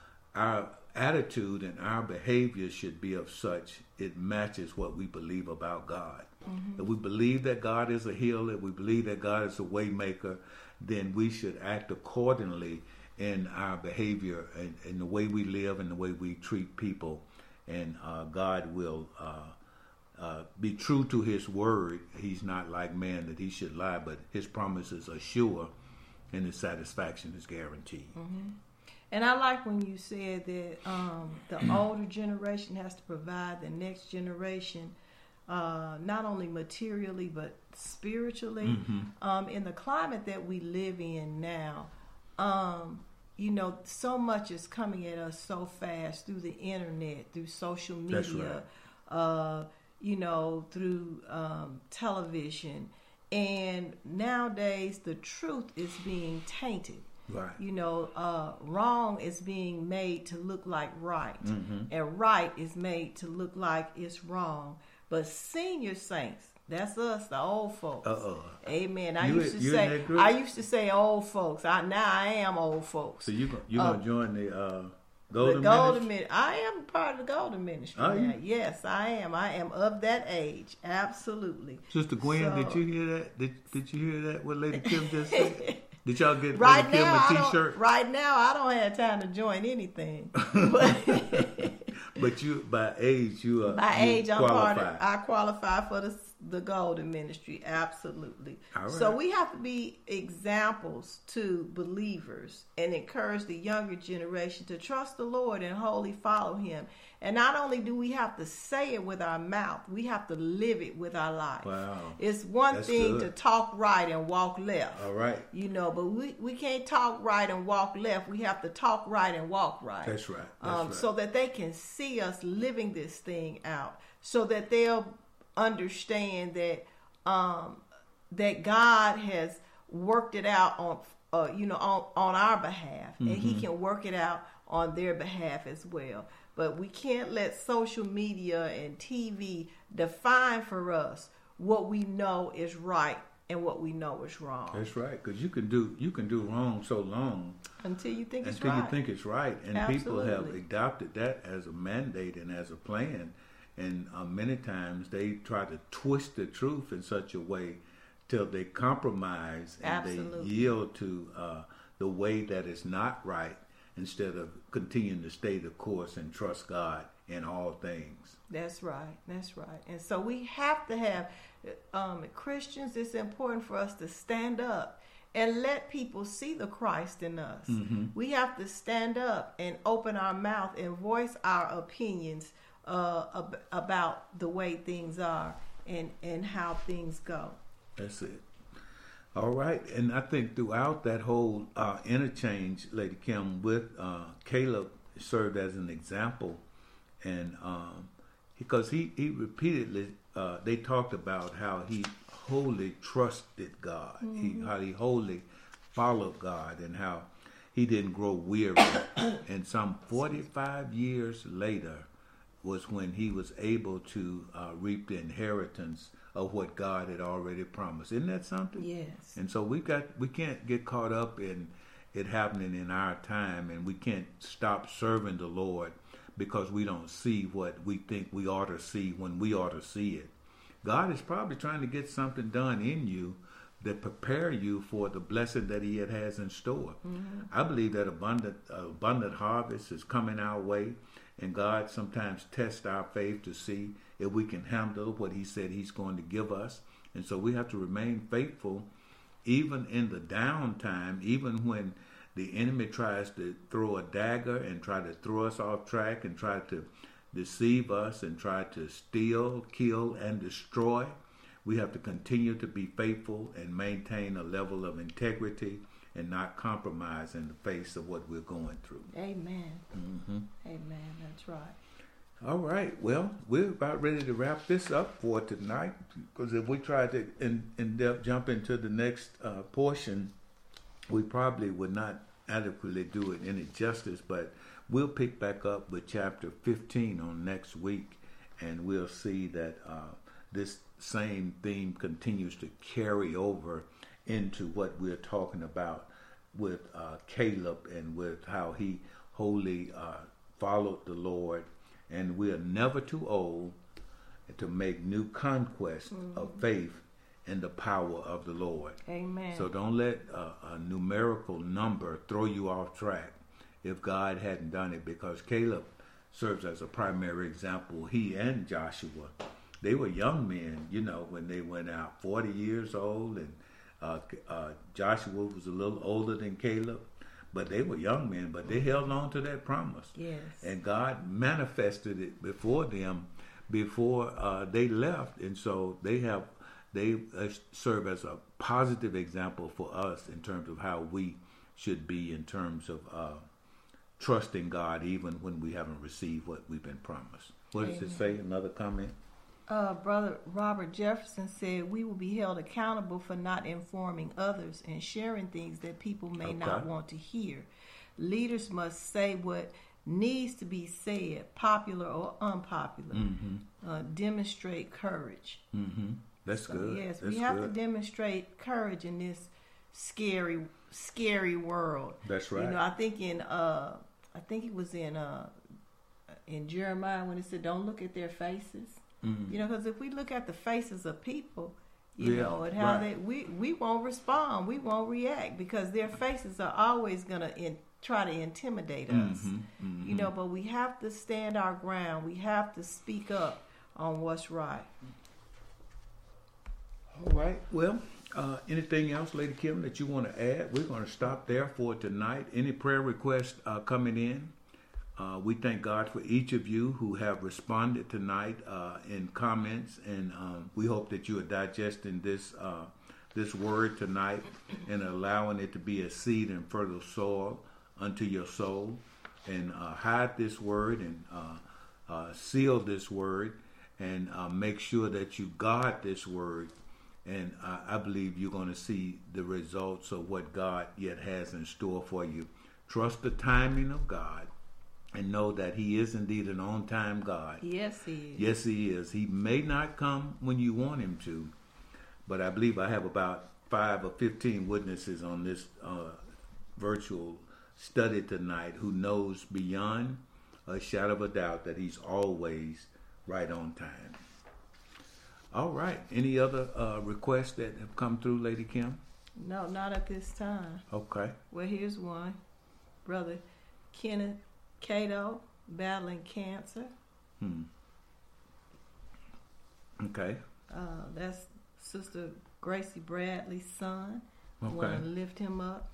B: our attitude and our behavior should be of such it matches what we believe about God. Mm-hmm. If we believe that God is a healer, if we believe that God is a way maker, then we should act accordingly in our behavior and in the way we live and the way we treat people. And uh, God will uh, uh, be true to his word. He's not like man that he should lie, but his promises are sure and his satisfaction is guaranteed.
A: Mm-hmm. And I like when you said that um, the older generation has to provide the next generation, uh, not only materially, but spiritually. Mm-hmm. Um, in the climate that we live in now, um, you know, so much is coming at us so fast through the internet, through social media,
B: That's right.
A: uh, you know, through um, television. And nowadays, the truth is being tainted.
B: Right.
A: You know, uh, wrong is being made to look like right.
B: Mm-hmm.
A: And right is made to look like it's wrong. But senior saints, that's us, the old folks.
B: Uh-uh.
A: Amen. I
B: You-
A: used to
B: you in
A: say,
B: that group?
A: I used to say old folks. I now I am old folks.
B: So you go, you
A: Uh,
B: gonna join the uh,
A: The
B: Golden
A: Golden
B: Ministry?
A: Ministry. I am part of the Golden Ministry
B: Are you?
A: now. Yes, I am. I am of that age. Absolutely.
B: Sister Gwen,
A: So-
B: did you hear that? Did Did you hear that? What Lady Kim just said? Did y'all get
A: Right
B: Lady Kim
A: now, I
B: a
A: don't,
B: T-shirt?
A: right now, I don't have time to join anything. But
B: But you, by age, you are
A: by
B: you
A: age, I'm part
B: qualified.
A: of. I qualify for the the Golden Ministry. Absolutely.
B: All
A: So
B: right.
A: we have to be examples to believers and encourage the younger generation to trust the Lord and wholly follow Him. And not only do we have to say it with our mouth, we have to live it with our life.
B: Wow.
A: It's one
B: That's
A: thing
B: good.
A: to talk right and walk left.
B: All right.
A: You know, but we, we can't talk right and walk left. We have to talk right and walk right.
B: That's right. That's
A: Um,
B: right.
A: So that they can see us living this thing out, so that they'll understand that um, that God has worked it out on uh, you know on, on our behalf, mm-hmm. and He can work it out on their behalf as well. But we can't let social media and T V define for us what we know is right and what we know is wrong.
B: That's right, because you can do you can do wrong so long
A: until you think it's
B: until
A: right.
B: you think it's right, and
A: Absolutely.
B: people have adopted that as a mandate and as a plan, and uh, many times they try to twist the truth in such a way till they compromise and
A: Absolutely.
B: they yield to uh, the way that is not right, instead of continuing to stay the course and trust God in all things.
A: That's right. That's right. And so we have to have, um, Christians, it's important for us to stand up and let people see the Christ in us.
B: Mm-hmm.
A: We have to stand up and open our mouth and voice our opinions uh, ab- about the way things are and, and how things go.
B: That's it. All right. And I think throughout that whole uh, interchange, Lady Kim, with uh, Caleb served as an example. And um, because he, he repeatedly, uh, they talked about how he wholly trusted God, mm-hmm. he, how he wholly followed God, and how he didn't grow weary. And some forty-five years later was when he was able to uh, reap the inheritance of what God had already promised. Isn't that something?
A: Yes.
B: And so we got we can't get caught up in it happening in our time, and we can't stop serving the Lord because we don't see what we think we ought to see when we ought to see it. God is probably trying to get something done in you that prepare you for the blessing that he has in store. Mm-hmm. I believe that abundant uh, abundant harvest is coming our way, and God sometimes tests our faith to see if we can handle what he said he's going to give us. And so we have to remain faithful even in the downtime, even when the enemy tries to throw a dagger and try to throw us off track and try to deceive us and try to steal, kill, and destroy. We have to continue to be faithful and maintain a level of integrity and not compromise in the face of what we're going through.
A: Amen.
B: Mm-hmm.
A: Amen. That's right.
B: All right. Well, we're about ready to wrap this up for tonight, because if we try to in, in depth jump into the next uh, portion, we probably would not adequately do it any justice, but we'll pick back up with chapter fifteen on next week, and we'll see that uh, this same theme continues to carry over into what we're talking about with uh, Caleb, and with how he wholly uh, followed the Lord. And we are never too old to make new conquests mm-hmm. of faith in the power of the Lord.
A: Amen.
B: So don't let a, a numerical number throw you off track if God hadn't done it, because Caleb serves as a primary example. He and Joshua, they were young men, you know, when they went out, forty years old, and uh, uh, Joshua was a little older than Caleb. But they were young men, but they held on to that promise.
A: Yes.
B: And God manifested it before them, before uh, they left. And so they have, they uh, serve as a positive example for us in terms of how we should be in terms of uh, trusting God even when we haven't received what we've been promised. What does
A: Amen.
B: it say? Another comment?
A: Uh, Brother Robert Jefferson said, we will be held accountable for not informing others and sharing things that people may
B: Okay.
A: not want to hear. Leaders must say what needs to be said, popular or unpopular.
B: Mm-hmm.
A: Uh, demonstrate courage.
B: Mm-hmm. That's
A: so,
B: good.
A: Yes,
B: That's
A: we have
B: good.
A: to demonstrate courage in this scary, scary world.
B: That's right.
A: You know, I think in, uh, I think it was in, uh, in Jeremiah when it said, "Don't look at their faces."
B: Mm-hmm.
A: You know, because if we look at the faces of people, you
B: yeah,
A: know, and how
B: right.
A: they we we won't respond, we won't react, because their faces are always gonna in, try to intimidate us.
B: Mm-hmm, mm-hmm.
A: You know, but we have to stand our ground. We have to speak up on what's right.
B: All right. Well, uh, anything else, Lady Kim, that you want to add? We're going to stop there for tonight. Any prayer requests uh, coming in? Uh, we thank God for each of you who have responded tonight uh, in comments, and um, we hope that you are digesting this uh, this word tonight and allowing it to be a seed in fertile soil unto your soul, and uh, hide this word and uh, uh, seal this word, and uh, make sure that you guard this word. And uh, I believe you're going to see the results of what God yet has in store for you. Trust the timing of God. and know that He is indeed an on-time God.
A: Yes, He is.
B: Yes, He is. He may not come when you want Him to, but I believe I have about five or fifteen witnesses on this uh, virtual study tonight who knows beyond a shadow of a doubt that He's always right on time. All right. Any other uh, requests that have come through, Lady Kim?
A: No, not at this time.
B: Okay.
A: Well, here's one. Brother Kenneth Cato, battling cancer.
B: Hmm. Okay.
A: Uh, that's Sister Gracie Bradley's son.
B: Okay.
A: Want to lift him up.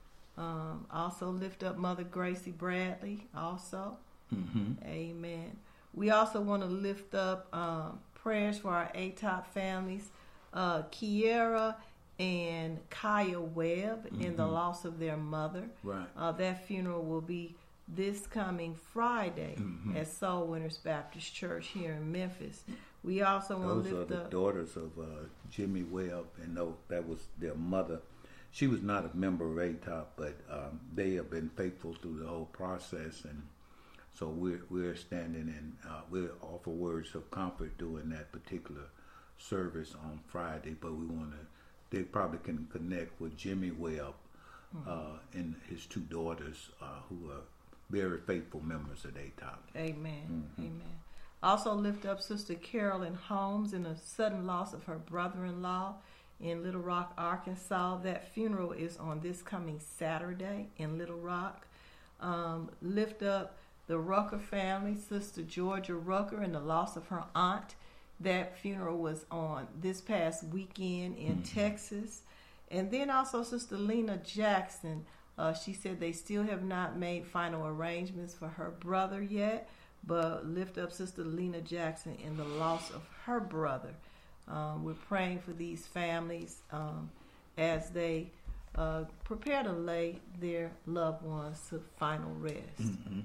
A: Um, also lift up Mother Gracie Bradley also.
B: Mm-hmm.
A: Amen. We also want to lift up um, prayers for our A T O P families, uh, Kiera and Kaya Webb, mm-hmm. in the loss of their mother.
B: Right.
A: Uh, that funeral will be this coming Friday,
B: mm-hmm.
A: at Soul Winners Baptist Church here in Memphis. We also want
B: Those
A: to
B: are
A: lift
B: the
A: up
B: daughters of uh, Jimmy Webb, and no, that was their mother. She was not a member of A T O P, but um, they have been faithful through the whole process, and so we're we're standing and uh, we'll offer words of comfort during that particular service on Friday. But we want to, they probably can connect with Jimmy Webb mm-hmm. uh, and his two daughters, uh, who are very faithful members of A T O P.
A: Amen.
B: Mm-hmm.
A: Amen. Also lift up Sister Carolyn Holmes in a sudden loss of her brother-in-law in Little Rock, Arkansas. That funeral is on this coming Saturday in Little Rock. Um, lift up the Rucker family, Sister Georgia Rucker, and the loss of her aunt. That funeral was on this past weekend in mm-hmm. Texas. And then also Sister Lena Jackson. Uh, she said they still have not made final arrangements for her brother yet, but lift up Sister Lena Jackson in the loss of her brother. Um, we're praying for these families um, as they uh, prepare to lay their loved ones to final rest.
B: Mm-hmm.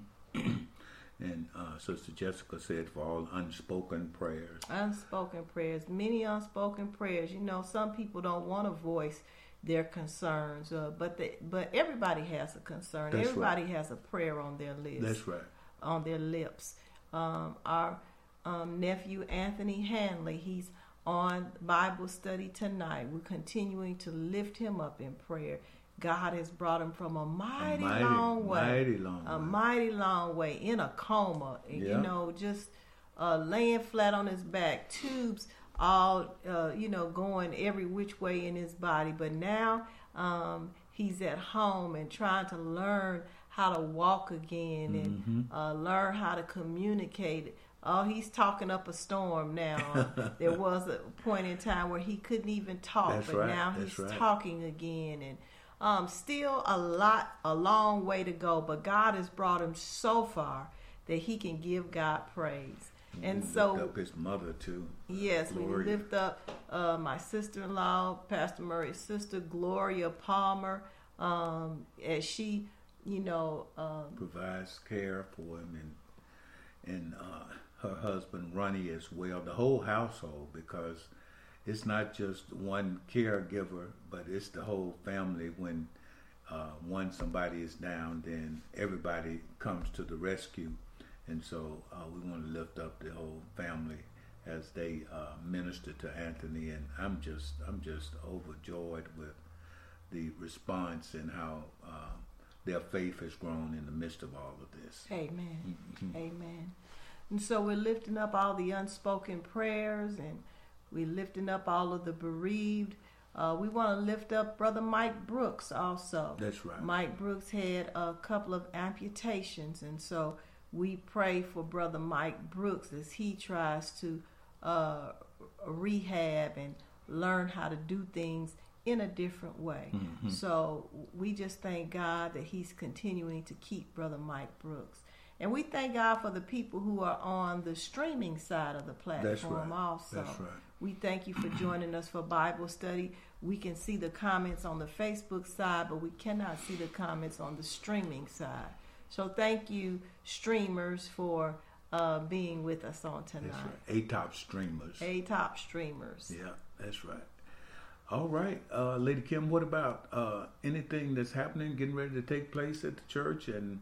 B: And uh, Sister Jessica said for all unspoken prayers.
A: Unspoken prayers, many unspoken prayers. You know, some people don't want to voice their concerns, uh, but they, but everybody has a concern.
B: That's
A: everybody
B: right.
A: has a prayer on their list.
B: That's right.
A: On their lips. Um, our um, nephew Anthony Hanley, he's on Bible study tonight. We're continuing to lift him up in prayer. God has brought him from a mighty,
B: a mighty
A: long way.
B: Mighty long
A: a
B: way.
A: mighty long way in a coma.
B: Yeah.
A: You know, just uh, laying flat on his back, tubes all, uh, you know, going every which way in his body. But now um, he's at home and trying to learn how to walk again and
B: mm-hmm.
A: uh, learn how to communicate. Oh, he's talking up a storm now. There was a point in time where he couldn't even talk,
B: That's
A: but
B: right.
A: now
B: That's
A: he's
B: right. talking
A: again. And um, still a lot, a long way to go, but God has brought him so far that he can give God praise. And
B: lift
A: so,
B: up his mother too.
A: yes, we
B: Gloria.
A: lift up uh, my sister-in-law, Pastor Murray's sister, Gloria Palmer, um, as she, you know, um,
B: provides care for him, and and uh, her husband Ronnie as well, the whole household, because it's not just one caregiver, but it's the whole family. When uh, one somebody is down, then everybody comes to the rescue. And so uh, we want to lift up the whole family as they uh, minister to Anthony, and I'm just I'm just overjoyed with the response and how uh, their faith has grown in the midst of all of this.
A: Amen.
B: Mm-hmm.
A: Amen. And so we're lifting up all the unspoken prayers, and we're lifting up all of the bereaved. Uh, we want to lift up Brother Mike Brooks also.
B: That's right.
A: Mike Brooks had a couple of amputations, and so we pray for Brother Mike Brooks as he tries to uh, rehab and learn how to do things in a different way.
B: Mm-hmm.
A: So we just thank God that he's continuing to keep Brother Mike Brooks. And we thank God for the people who are on the streaming side of the platform.
B: That's right.
A: Also.
B: That's right.
A: We thank you for joining us for Bible study. We can see the comments on the Facebook side, but we cannot see the comments on the streaming side. So thank you, streamers, for uh, being with us on tonight.
B: That's right. A T O P streamers.
A: A T O P streamers.
B: Yeah, that's right. All right, uh, Lady Kim, what about uh, anything that's happening, getting ready to take place at the church? And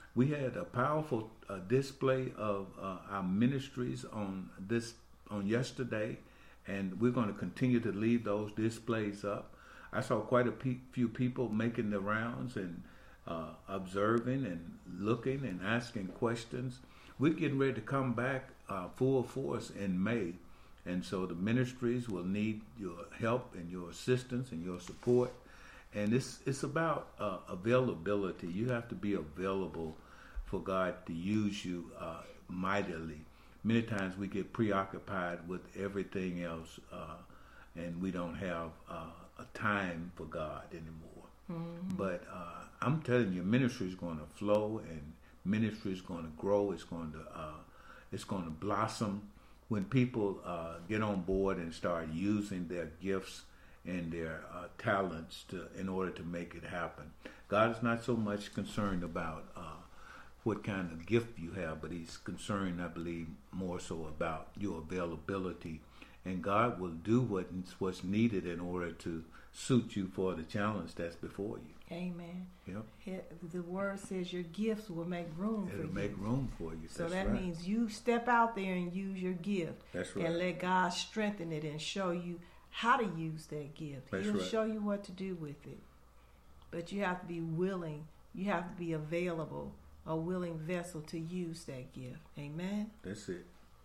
B: We had a powerful uh, display of uh, our ministries on this on yesterday, and we're going to continue to leave those displays up. I saw quite a pe- few people making the rounds and uh, observing and looking and asking questions. We're getting ready to come back uh, full force in May, and so the ministries will need your help and your assistance and your support. And it's it's about uh, availability. You have to be available for God to use you uh, mightily. Many times we get preoccupied with everything else, uh, and we don't have uh, a time for God anymore. Mm-hmm. But uh, I'm telling you, ministry is going to flow, and ministry is going to grow. It's going to uh, it's going to blossom when people uh, get on board and start using their gifts and their uh, talents to in order to make it happen. God is not so much concerned about uh, what kind of gift you have, but He's concerned, I believe, more so about your availability. And God will do what what's needed in order to suit you for the challenge that's before you.
A: Amen.
B: Yep.
A: The word says your gifts will make room
B: It'll
A: for you.
B: It'll make room for you.
A: So
B: that's
A: that
B: right.
A: means you step out there and use your gift.
B: That's right.
A: And let God strengthen it and show you how to use that gift.
B: That's
A: He'll
B: right.
A: show you what to do with it. But you have to be willing. You have to be available, a willing vessel to use that gift. Amen?
B: That's it.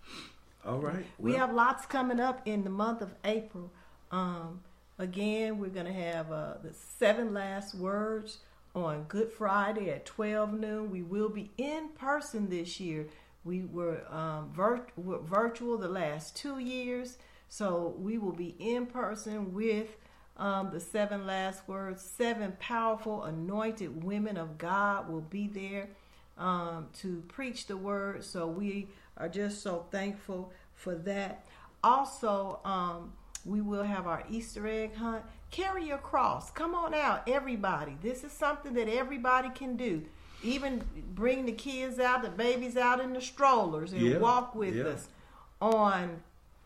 B: All right.
A: We
B: well,
A: have lots coming up in the month of April. Um, again, we're going to have uh, the seven last words on Good Friday at twelve noon. We will be in person this year. We were um, vir- virtual the last two years. So we will be in person with um, the seven last words. Seven powerful, anointed women of God will be there um, to preach the word. So we are just so thankful for that. Also, um, we will have our Easter egg hunt. Carry your cross. Come on out, everybody. This is something that everybody can do. Even bring the kids out, the babies out in the strollers and
B: yeah,
A: walk with
B: yeah.
A: us on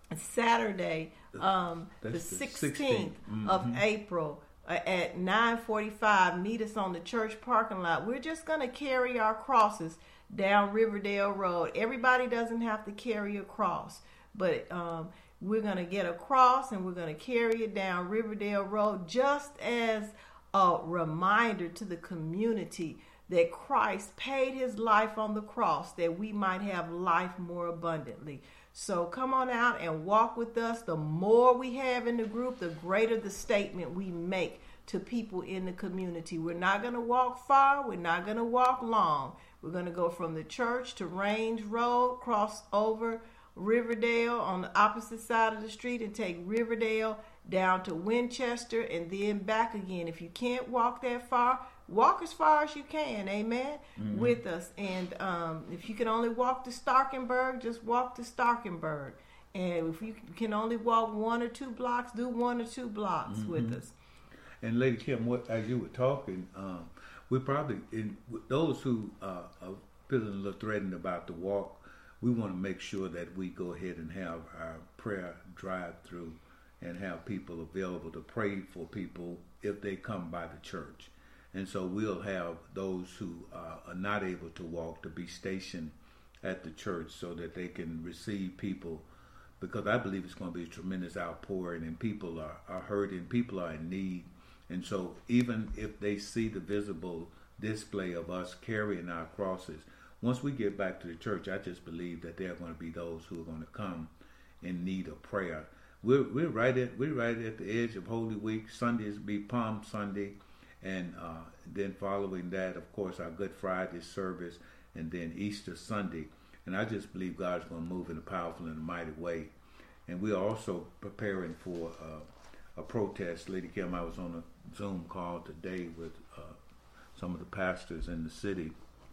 A: Saturday, um, the sixteenth
B: mm-hmm.
A: of April uh, at nine forty-five. Meet us on the church parking lot. We're just going to carry our crosses down Riverdale Road. Everybody doesn't have to carry a cross, but um, we're going to get a cross and we're going to carry it down Riverdale Road just as a reminder to the community that Christ paid His life on the cross that we might have life more abundantly. So come on out and walk with us. The more we have in the group, the greater the statement we make to people in the community. We're not going to walk far. We're not going to walk long. We're going to go from the church to Range Road, cross over Riverdale on the opposite side of the street and take Riverdale down to Winchester and then back again. If you can't walk that far, walk as far as you can, amen, mm-hmm. with us. And um, if you can only walk to Starkenburg, just walk to Starkenburg. And if you can only walk one or two blocks, do one or two blocks mm-hmm. with us.
B: And Lady Kim, what as you were talking, um, we probably, in those who uh, are feeling a little threatened about the walk, we want to make sure that we go ahead and have our prayer drive-through and have people available to pray for people if they come by the church. And so we'll have those who uh, are not able to walk to be stationed at the church so that they can receive people, because I believe it's going to be a tremendous outpouring and people are, are hurting, people are in need. And so even if they see the visible display of us carrying our crosses, once we get back to the church, I just believe that there are going to be those who are going to come in need of prayer. We're we're right at we're right at the edge of Holy Week. Sundays will be Palm Sunday, and uh, then following that, of course, our Good Friday service, and then Easter Sunday. And I just believe God's going to move in a powerful and a mighty way. And we're also preparing for uh, a protest. Lady Kim, I was on a Zoom call today with uh, some of the pastors in the city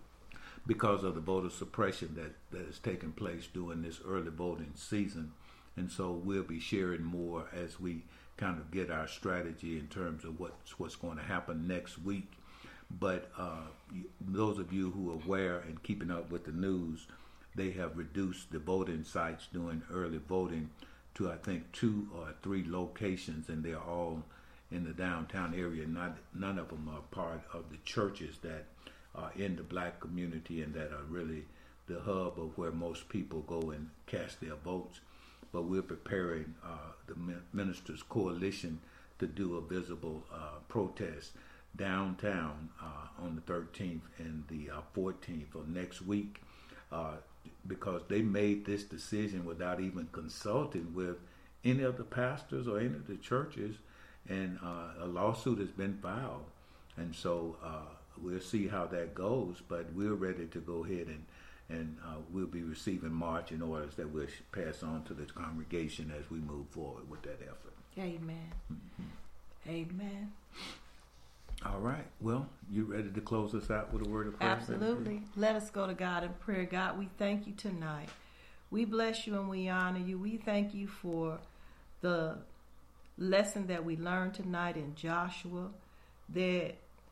B: because of the voter suppression that, that is taking place during this early voting season. And so we'll be sharing more as we kind of get our strategy in terms of what's, what's going to happen next week. But uh, those of you who are aware and keeping up with the news, they have reduced the voting sites doing early voting to, I think, two or three locations, and they're all in the downtown area. Not none of them are part of the churches that are in the black community and that are really the hub of where most people go and cast their votes. But we're preparing uh, the Ministers Coalition to do a visible uh, protest downtown uh, on the thirteenth and the uh, fourteenth of next week, uh, because they made this decision without even consulting with any of the pastors or any of the churches, and uh, a lawsuit has been filed. And so uh, we'll see how that goes, but we're ready to go ahead and and uh, we'll be receiving marching orders that we'll pass on to the congregation as we move forward with that effort.
A: Amen.
B: Mm-hmm.
A: Amen.
B: All right. Well, you ready to close us out with a word of prayer?
A: Absolutely. Let us go to God in prayer. God, we thank you tonight. We bless you and we honor you. We thank you for the lesson that we learned tonight in Joshua, that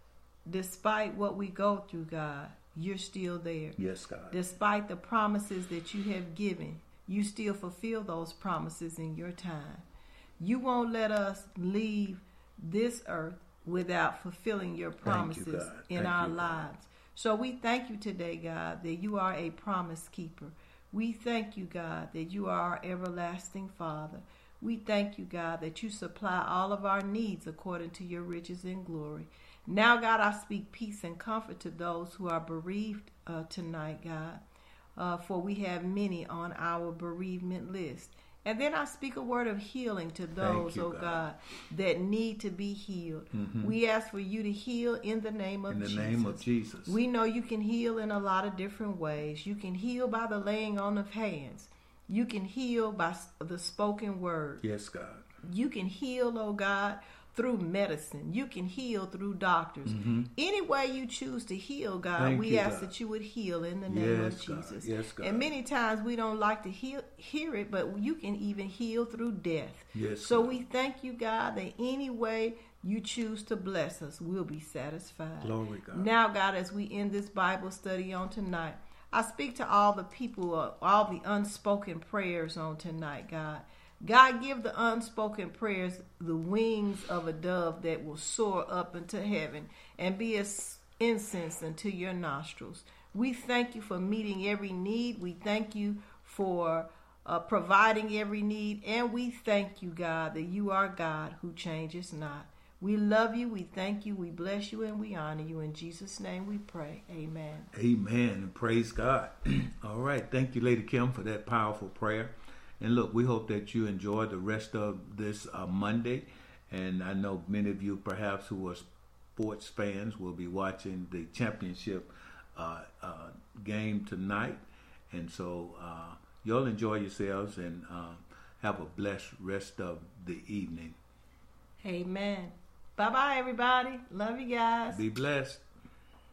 A: despite what we go through, God, you're still there.
B: Yes, God.
A: Despite the promises that you have given, you still fulfill those promises in your time. You won't let us leave this earth without fulfilling your promises
B: you,
A: in
B: thank
A: our
B: you,
A: lives. So we thank you today, God, that you are a promise keeper. We thank you, God, that you are our everlasting Father. We thank you, God, that you supply all of our needs according to your riches and glory. Now, God, I speak peace and comfort to those who are bereaved uh, tonight, God, uh, for we have many on our bereavement list. And then I speak a word of healing to those,
B: you,
A: oh
B: God.
A: God, that need to be healed.
B: Mm-hmm.
A: We ask for you to heal in the name of
B: In the
A: Jesus.
B: name of Jesus.
A: We know you can heal in a lot of different ways. You can heal by the laying on of hands. You can heal by the spoken word.
B: Yes, God.
A: You can heal, oh God, through medicine. You can heal through doctors.
B: Mm-hmm.
A: Any way you choose to heal, God,
B: Thank
A: we
B: you,
A: ask
B: God.
A: that you would heal in the name
B: Yes,
A: of
B: God.
A: Jesus.
B: Yes, God.
A: And many times we don't like to hear, hear it, but you can even heal through death.
B: Yes,
A: so
B: God.
A: we thank you, God, that any way you choose to bless us, we'll be satisfied.
B: Glory, God.
A: Now, God, as we end this Bible study on tonight, I speak to all the people, uh, all the unspoken prayers on tonight, God. God, give the unspoken prayers the wings of a dove that will soar up into heaven and be as incense unto your nostrils. We thank you for meeting every need. We thank you for uh, providing every need. And we thank you, God, that you are God who changes not. We love you, we thank you, we bless you, and we honor you. In Jesus' name we pray. Amen.
B: Amen. And praise God. All right. Thank you, Lady Kim, for that powerful prayer. And look, we hope that you enjoy the rest of this uh, Monday. And I know many of you, perhaps, who are sports fans, will be watching the championship uh, uh, game tonight. And so uh, you'll enjoy yourselves and uh, have a blessed rest of the evening.
A: Amen. Bye-bye, everybody. Love you guys.
B: Be blessed.